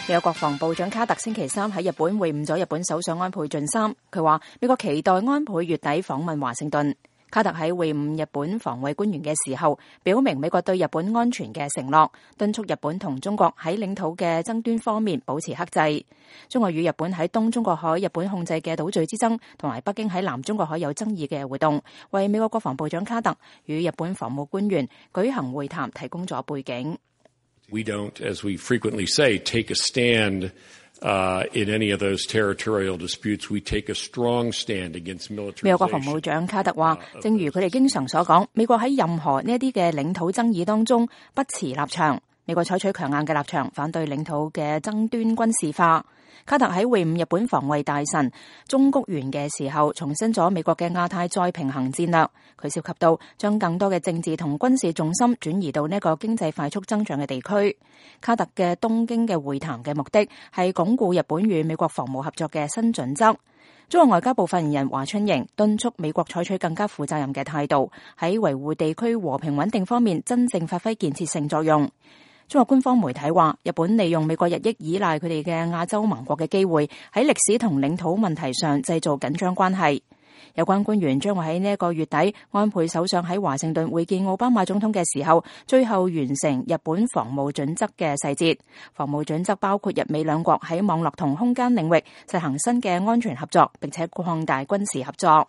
美國國防部長卡特星期三喺日本會晤咗日本首相安倍晉三，佢話美國期待安倍月底訪問華盛頓。卡特喺會晤日本防衛官員嘅時候，表明美國對日本安全嘅承諾，敦促日本同中國喺領土嘅爭端方面保持克制。中國與日本喺東中國海日本控制嘅島嶼之爭，同埋北京喺南中國海有爭議嘅活動，為美國國防部長卡特與日本防務官員舉行會談提供咗背景。 We don't, as we frequently say, take a stand in any of those territorial disputes. We take a strong stand against militarization. 美國國防部長卡特話，正如佢哋經常所講，美國喺任何呢一啲嘅領土爭議當中不持立場。美國採取強硬嘅立場，反對領土嘅爭端軍事化。卡特喺會晤日本防衛大臣中谷元嘅時候，重申咗美國嘅亞太再平衡戰略。佢涉及到將更多嘅政治同軍事重心轉移到呢個經濟快速增長嘅地區。卡特嘅東京嘅會談嘅目的係鞏固日本與美國防務合作嘅新準則。中國外交部發言人華春瑩敦促美國採取更加負責任嘅態度，喺維護地區和平穩定方面真正發揮建設性作用。中國官方媒體話，日本利用美國日益依賴佢哋嘅亞洲盟國嘅機會，喺歷史同領土問題上製造緊張關係。有關官員將會喺呢一個月底，安倍首相喺華盛頓會見奧巴馬總統嘅時候，最後完成日本防務準則嘅細節。防務準則包括日美兩國喺網絡同空間領域實行新嘅安全合作，並且擴大軍事合作。